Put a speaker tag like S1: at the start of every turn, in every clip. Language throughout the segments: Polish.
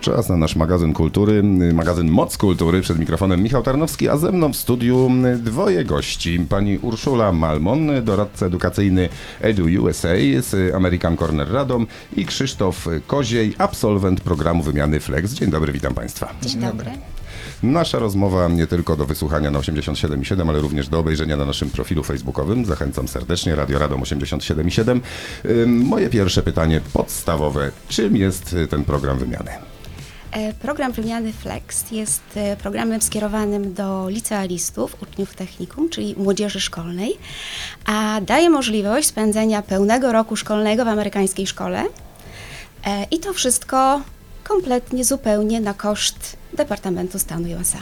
S1: Czas na nasz magazyn kultury, magazyn Moc Kultury. Przed mikrofonem Michał Tarnowski, a ze mną w studiu dwoje gości. Pani Urszula Malmon, doradca edukacyjny EduUSA z American Corner Radom i Krzysztof Koziej, absolwent programu wymiany Flex. Dzień dobry, witam Państwa.
S2: Dzień dobry.
S1: Nasza rozmowa nie tylko do wysłuchania na 87,7, ale również do obejrzenia na naszym profilu facebookowym. Zachęcam serdecznie, Radio Radom 87,7. Moje pierwsze pytanie podstawowe. Czym jest ten program wymiany?
S2: Program wymiany Flex jest programem skierowanym do licealistów, uczniów technikum, czyli młodzieży szkolnej, a daje możliwość spędzenia pełnego roku szkolnego w amerykańskiej szkole i to wszystko kompletnie, zupełnie na koszt Departamentu Stanu USA.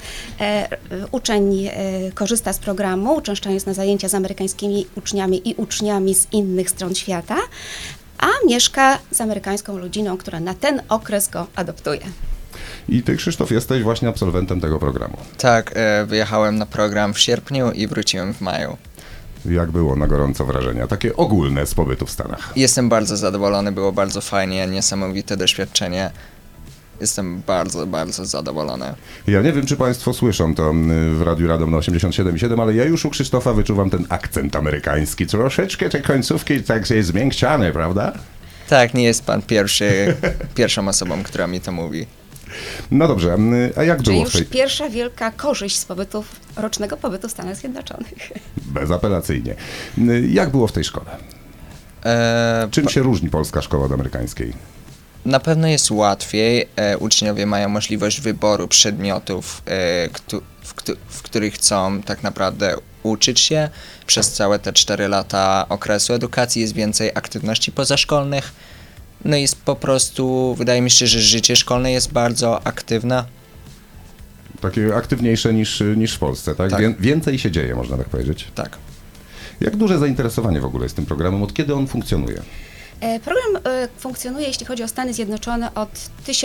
S2: Uczeń korzysta z programu, uczęszczając na zajęcia z amerykańskimi uczniami i uczniami z innych stron świata, a mieszka z amerykańską rodziną, która na ten okres go adoptuje.
S1: I ty, Krzysztof, jesteś właśnie absolwentem tego programu.
S3: Tak, wyjechałem na program w sierpniu i wróciłem w maju.
S1: Jak było na gorąco wrażenia? Takie ogólne z pobytu w Stanach.
S3: Jestem bardzo zadowolony, było bardzo fajnie, niesamowite doświadczenie. Jestem bardzo, bardzo zadowolony.
S1: Ja nie wiem, czy Państwo słyszą to w Radiu Radom na 87,7, ale ja już u Krzysztofa wyczuwam ten akcent amerykański. Troszeczkę te końcówki tak jest zmiękczane, prawda?
S3: Tak, nie jest pan pierwszą osobą, która mi to mówi.
S1: No dobrze, a jak
S2: Czyli
S1: było
S2: już
S1: w tej...
S2: pierwsza wielka korzyść z rocznego pobytu w Stanach Zjednoczonych.
S1: Bezapelacyjnie. Jak było w tej szkole? Czym się różni polska szkoła od amerykańskiej?
S3: Na pewno jest łatwiej. Uczniowie mają możliwość wyboru przedmiotów, w których chcą tak naprawdę uczyć się. Przez całe te 4 lata okresu edukacji jest więcej aktywności pozaszkolnych. No i jest po prostu, wydaje mi się, że życie szkolne jest bardzo aktywne.
S1: Takie aktywniejsze niż w Polsce, tak?
S3: Tak.
S1: Więcej się dzieje, można tak powiedzieć.
S3: Tak.
S1: Jak duże zainteresowanie w ogóle jest tym programem? Od kiedy on funkcjonuje?
S2: Program funkcjonuje, jeśli chodzi o Stany Zjednoczone, od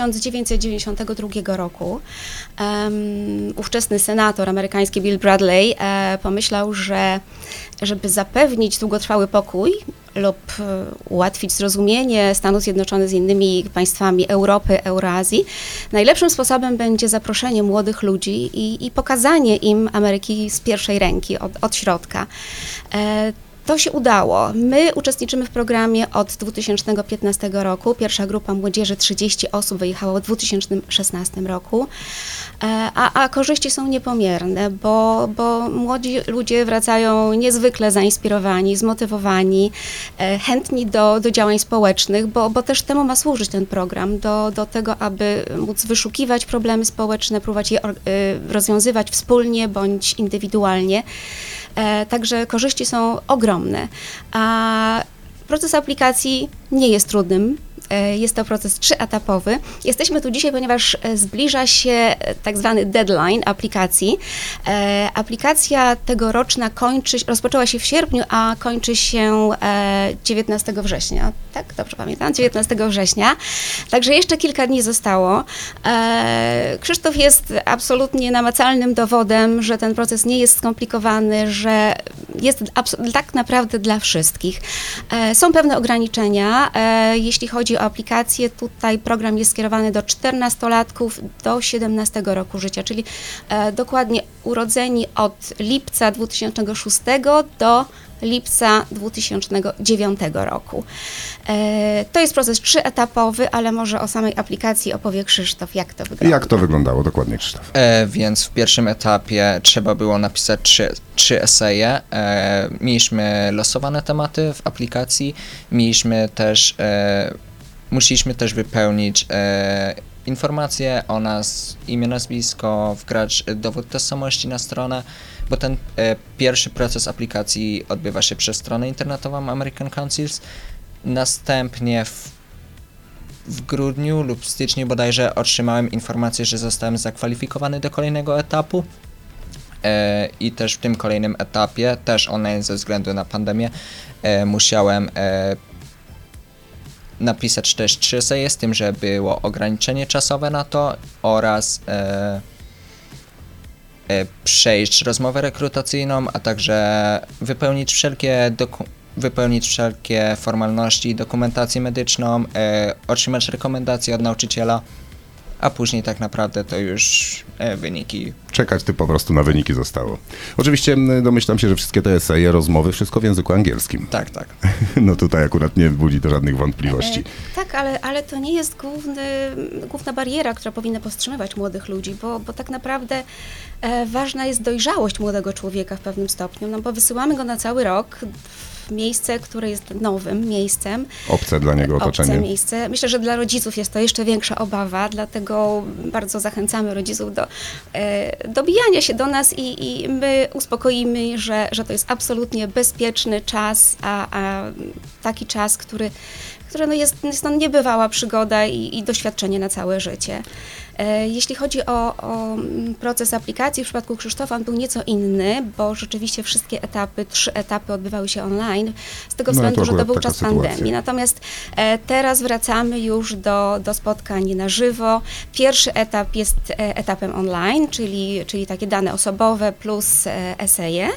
S2: 1992 roku. Ówczesny senator amerykański Bill Bradley pomyślał, że żeby zapewnić długotrwały pokój lub ułatwić zrozumienie Stanów Zjednoczonych z innymi państwami Europy, Eurazji, najlepszym sposobem będzie zaproszenie młodych ludzi i pokazanie im Ameryki z pierwszej ręki, od środka. To się udało. My uczestniczymy w programie od 2015 roku. Pierwsza grupa młodzieży, 30 osób, wyjechała w 2016 roku. A korzyści są niepomierne, bo młodzi ludzie wracają niezwykle zainspirowani, zmotywowani, chętni do działań społecznych, bo też temu ma służyć ten program, do tego, aby móc wyszukiwać problemy społeczne, próbować je rozwiązywać wspólnie bądź indywidualnie. Także korzyści są ogromne, a proces aplikacji nie jest trudnym. Jest to proces 3-etapowy. Jesteśmy tu dzisiaj, ponieważ zbliża się tak zwany deadline aplikacji. Aplikacja tegoroczna rozpoczęła się w sierpniu, a kończy się 19 września. Tak? Dobrze pamiętam? 19 września. Także jeszcze kilka dni zostało. Krzysztof jest absolutnie namacalnym dowodem, że ten proces nie jest skomplikowany, że jest tak naprawdę dla wszystkich. Są pewne ograniczenia, jeśli chodzi o aplikację. Tutaj program jest skierowany do 14-latków do 17 roku życia, czyli dokładnie urodzeni od lipca 2006 do lipca 2009 roku. To jest proces 3-etapowy, ale może o samej aplikacji opowie Krzysztof, jak to wygląda.
S1: Jak to wyglądało dokładnie, Krzysztof?
S3: Więc w pierwszym etapie trzeba było napisać 3 eseje. Mieliśmy losowane tematy w aplikacji, musieliśmy też wypełnić informacje o nas, imię, nazwisko, wgrać dowód tożsamości na stronę, bo ten pierwszy proces aplikacji odbywa się przez stronę internetową American Councils. Następnie w grudniu lub styczniu bodajże otrzymałem informację, że zostałem zakwalifikowany do kolejnego etapu. I też w tym kolejnym etapie, też online ze względu na pandemię, musiałem napisać też 3 eseje, z tym, że było ograniczenie czasowe na to oraz przejść rozmowę rekrutacyjną, a także wypełnić wszelkie formalności, dokumentację medyczną, otrzymać rekomendacje od nauczyciela a później tak naprawdę to już wyniki.
S1: Czekać ty po prostu na wyniki zostało. Oczywiście domyślam się, że wszystkie te eseje, rozmowy, wszystko w języku angielskim.
S3: Tak, tak.
S1: No tutaj akurat nie budzi to żadnych wątpliwości.
S2: Tak, ale to nie jest główna bariera, która powinna powstrzymywać młodych ludzi, bo tak naprawdę ważna jest dojrzałość młodego człowieka w pewnym stopniu, no bo wysyłamy go na cały rok w miejsce, które jest nowym miejscem.
S1: Obce dla niego otoczenie.
S2: Obce miejsce. Myślę, że dla rodziców jest to jeszcze większa obawa, dlatego bardzo zachęcamy rodziców do dobijania się do nas i my uspokoimy, że to jest absolutnie bezpieczny czas, a taki czas, który no jest to niebywała przygoda i doświadczenie na całe życie. Jeśli chodzi o proces aplikacji, w przypadku Krzysztofa on był nieco inny, bo rzeczywiście wszystkie etapy, 3 etapy odbywały się online, z tego względu, że to był czas pandemii. Natomiast teraz wracamy już do spotkań na żywo. Pierwszy etap jest etapem online, czyli takie dane osobowe plus eseje.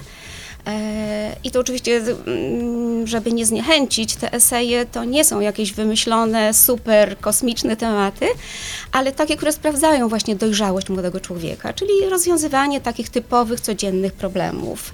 S2: I to oczywiście, żeby nie zniechęcić, te eseje to nie są jakieś wymyślone, super kosmiczne tematy, ale takie, które sprawdzają właśnie dojrzałość młodego człowieka, czyli rozwiązywanie takich typowych, codziennych problemów.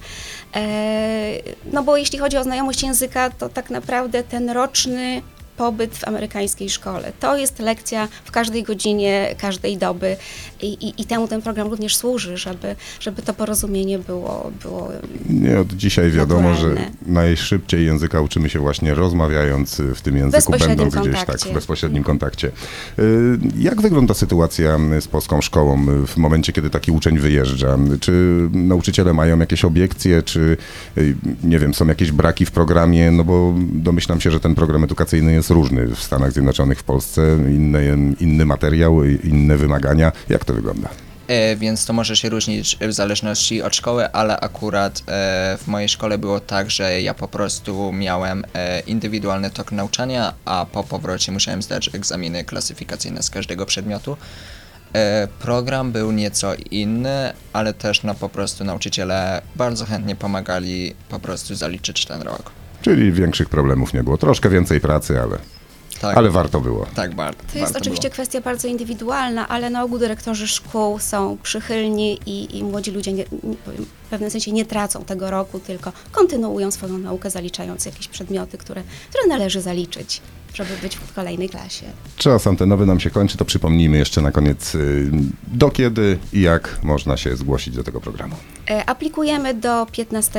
S2: No bo jeśli chodzi o znajomość języka, to tak naprawdę ten roczny pobyt w amerykańskiej szkole. To jest lekcja w każdej godzinie, każdej doby i temu ten program również służy, żeby to porozumienie było
S1: Nie od dzisiaj wiadomo,
S2: naturalne.
S1: że najszybciej języka uczymy się właśnie rozmawiając w tym języku, będąc gdzieś w bezpośrednim kontakcie. Jak wygląda sytuacja z polską szkołą w momencie, kiedy taki uczeń wyjeżdża? Czy nauczyciele mają jakieś obiekcje, czy nie wiem, są jakieś braki w programie? No bo domyślam się, że ten program edukacyjny jest różny w Stanach Zjednoczonych, w Polsce, inny materiał, inne wymagania. Jak to wygląda?
S3: Więc to może się różnić w zależności od szkoły, ale akurat w mojej szkole było tak, że ja po prostu miałem indywidualny tok nauczania, a po powrocie musiałem zdać egzaminy klasyfikacyjne z każdego przedmiotu. Program był nieco inny, ale też po prostu nauczyciele bardzo chętnie pomagali po prostu zaliczyć ten rok.
S1: Czyli większych problemów nie było. Troszkę więcej pracy,
S3: Tak,
S1: ale warto było.
S3: tak, bardzo.
S2: To jest oczywiście kwestia bardzo indywidualna, ale na ogół dyrektorzy szkół są przychylni i młodzi ludzie w pewnym sensie nie tracą tego roku, tylko kontynuują swoją naukę, zaliczając jakieś przedmioty, które należy zaliczyć, żeby być w kolejnej klasie.
S1: Czas antenowy nam się kończy, to przypomnijmy jeszcze na koniec, do kiedy i jak można się zgłosić do tego programu.
S2: Aplikujemy do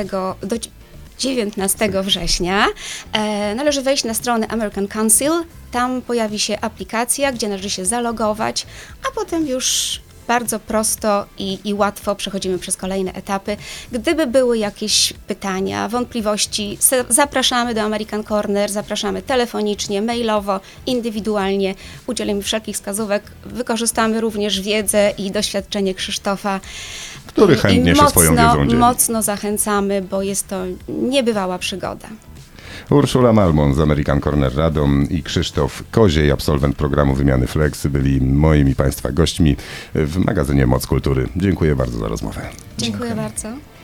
S2: 19 września. Należy wejść na stronę American Council, tam pojawi się aplikacja, gdzie należy się zalogować, a potem już bardzo prosto i łatwo przechodzimy przez kolejne etapy. Gdyby były jakieś pytania, wątpliwości, zapraszamy do American Corner, zapraszamy telefonicznie, mailowo, indywidualnie, udzielimy wszelkich wskazówek, wykorzystamy również wiedzę i doświadczenie Krzysztofa,
S1: Który chętnie się swoją wiedzą dzieli.
S2: Mocno zachęcamy, bo jest to niebywała przygoda.
S1: Urszula Malmon z American Corner Radom i Krzysztof Koziej, absolwent programu Wymiany Flex, byli moimi Państwa gośćmi w magazynie Moc Kultury. Dziękuję bardzo za rozmowę.
S2: Dziękuję bardzo.